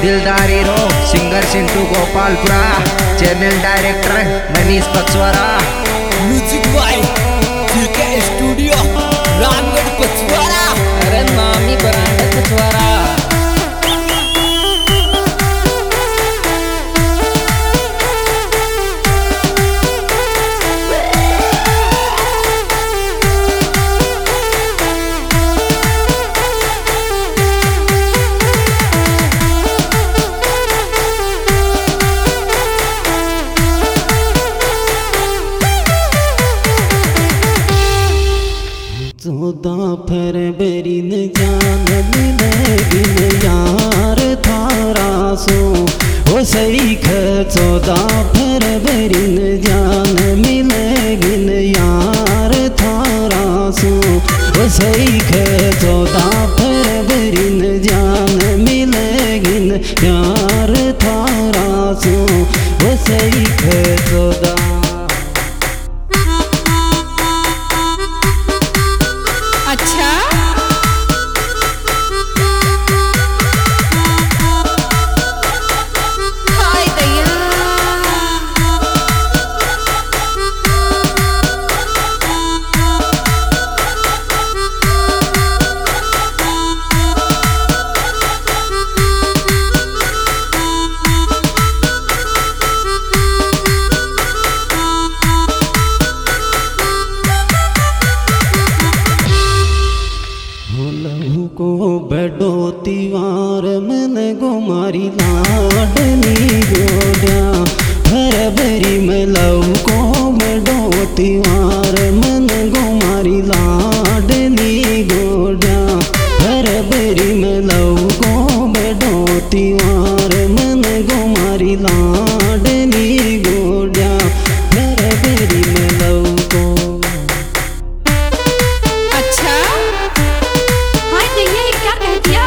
दिलदार hero singer Sintu Gopalpura, channel director Manish Pachwara, music by GK studio Ramgarh Pachwara. अरे नामी ब्रांड पचवारा। फरवरी न जान मिलेगी न यार थारा सो ओ सही ख 14 फरवरी न जान मिलेगी न यार थारा सो ओ सही ख 14 फरवरी न जान मिलेगी न यार थारा सो ओ सही ख 14। अच्छा हाय दैया को बड़ो तिवार मन गोमारी लाडनी गोड्या फरवरी में लव को बड़ो तिवार मन गोमारी लाडनी गोड्या फरवरी में लव को बड़ो तिवार मन गोमारी लाडनी गोड्या फरवरी में लव को। अच्छा हाय दैया ये क्या कह दिया।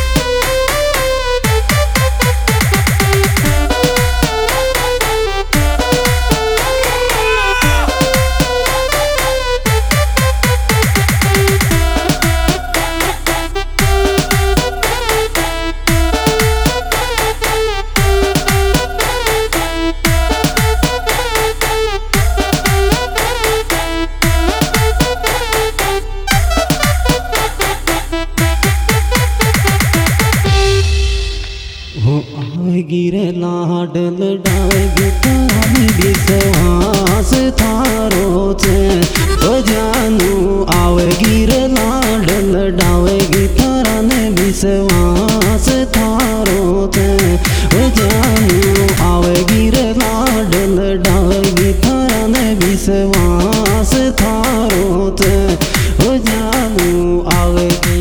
गिर लाडल डाएगी तामी विश्वास थारो से ओ जानू आवे गिर लाडल डाएगी तारा ने विश्वास थारो से ओ जानू आवे गिर लाडल डाएगी तारा ने विश्वास थारो से ओ जानू आवेगी।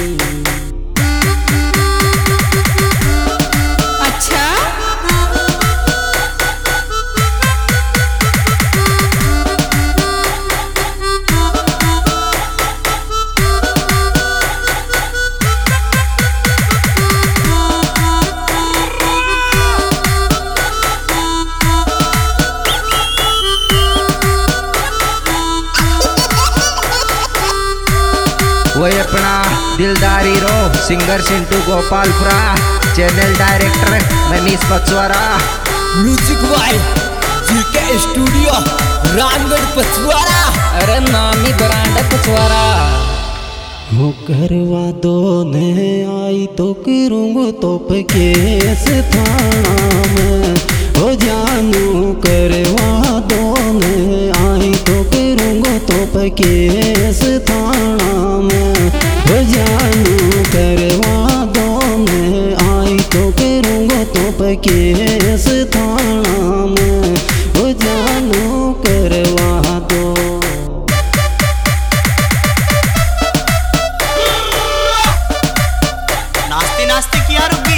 वही अपना दिलदार hero singer Sintu Gopalpura, channel director Manish Pachwara, music by GK studio Ramgarh Pachwara. अरे नामी ब्रांड पचवारा। हो करवा दो ने आई तो करूँगो तो केस थाना में हो जानू करवा दो ने आई तो करूँगो तो केस थाना में हो जानू करवा दो ने आई तो करूँगो तो केस थाना में हो जानू करवा दो। नास्ती नास्ती किया रुकी।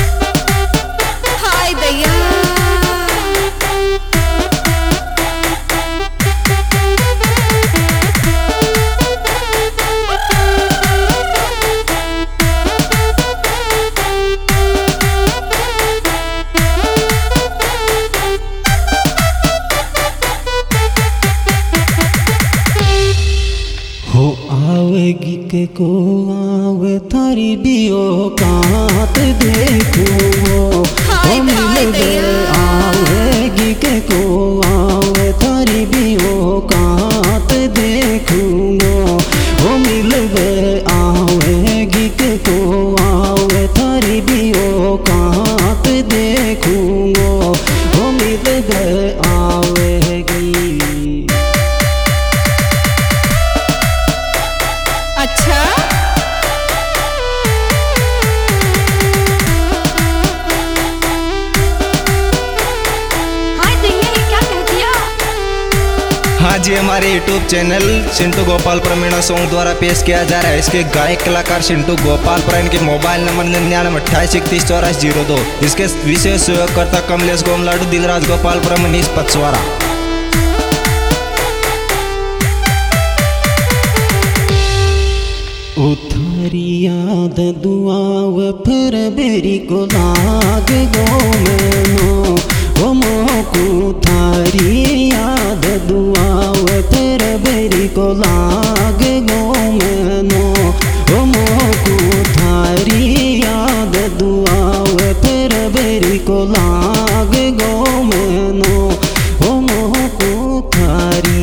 हाय दैया के को आवे थारी बियो कात देखो हाय ओ मिल दैया। आवेगी के को आवे थारी बियो कात देखूंगो ओ मिल आवेगी के को आवे थारी बियो कात देखूंगो ओ मिल आवेगी। अच्छा हाय दैया, ये क्या कह दिया? हाँ जी, हमारे YouTube channel Chintu Gopalpura Meena song द्वारा पेश किया जा रहा है। इसके गायक कलाकार चिंटू गोपालपुरा, इनके मोबाइल नंबर 9928313402। इसके विशेष सहयोगकर्ता कमलेश गोमलाडू, दिलराज गोपालपुरा, मनीष पचवारा। उथारी याद दुआव फिर बेरी को लाग गो मैनो ओ मोकू थारी याद दुआव फिर बेरी को लाग गो मैनो ओ मोकू थारी याद दुआव फिर बेरी को लाग गो मैनो ओ मोकू थारी।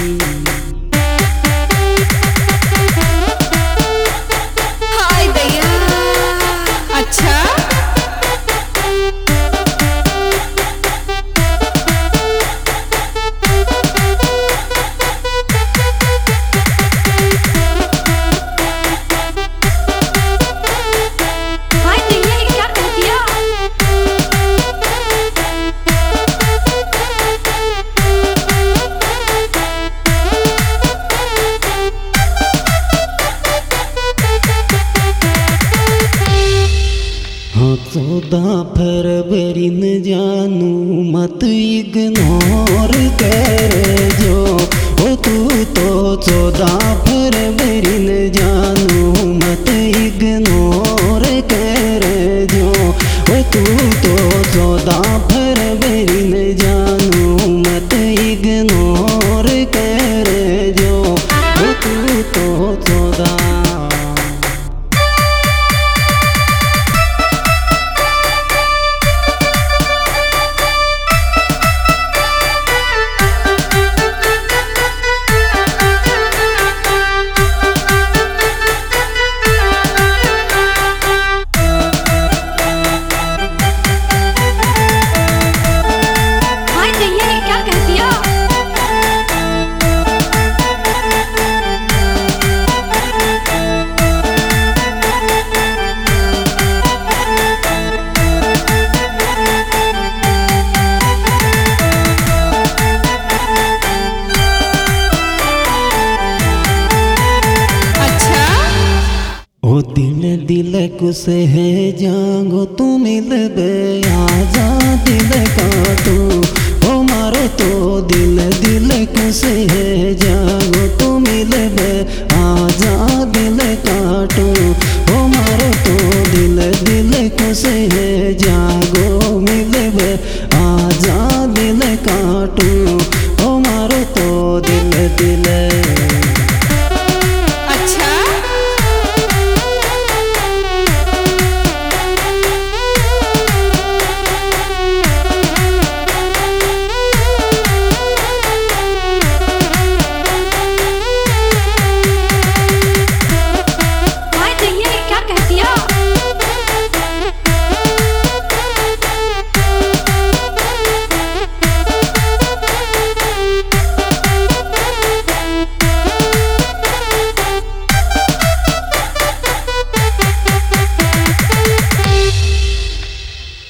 हाय दैया। अच्छा हाय दैया, ये क्या कह दिया? हाँ 14 फरवरी न जानू मत इग्नोर कर जो ओ तू तो 14 फरवरी न जानू मत इग्नोर कर जो ओ तू तो 14 फरवरी न जानू मत इग्नोर कर जो ओ तू तो 14। हाय दैया, ये क्या कह दिया? अच्छा ओ दिल दिल कुछ है जागो तू मिल बे आजा दिल का तू ओ मारो तो दिल दिल कुछ है जागो तू